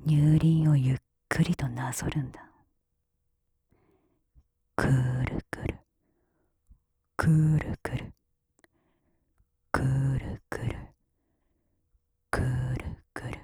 乳輪をゆっくりとなぞるんだ。くるくるくるくるくるくるくるくる。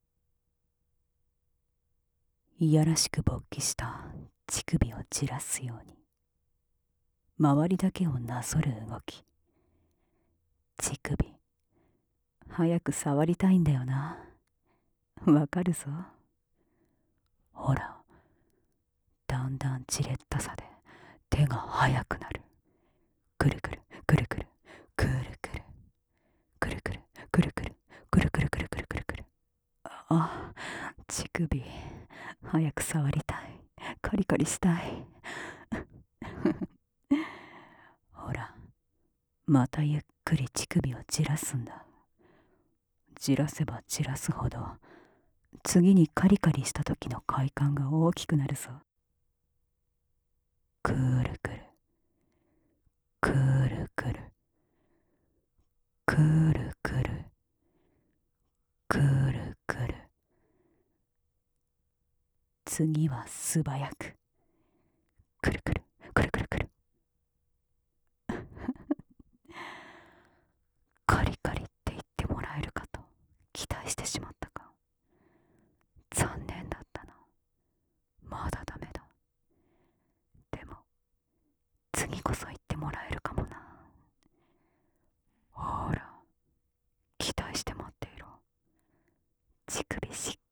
いやらしく勃起した乳首をじらすように周りだけをなぞる動き。乳首早く触りたいんだよな。わかるぞ。ほら、だんだんじれったさで手が速くなる。くるくるくるくるくるくるくるくるくるくるくるくるくるくるくるくる。あ、乳首早く触りたい。カリカリしたい。ほら、またゆっくり乳首をじらすんだ。じらせばじらすほど次にカリカリした時の快感が大きくなるぞ。くるくるくるくるくるくるくるくる。次は素早くくるくるくるくるくる。カリカリって言ってもらえるかと期待してしまったか。残念だったな。まだダメだ。でも次こそ言ってもらえるかもな。ほら、期待して待っていろ。乳首しっ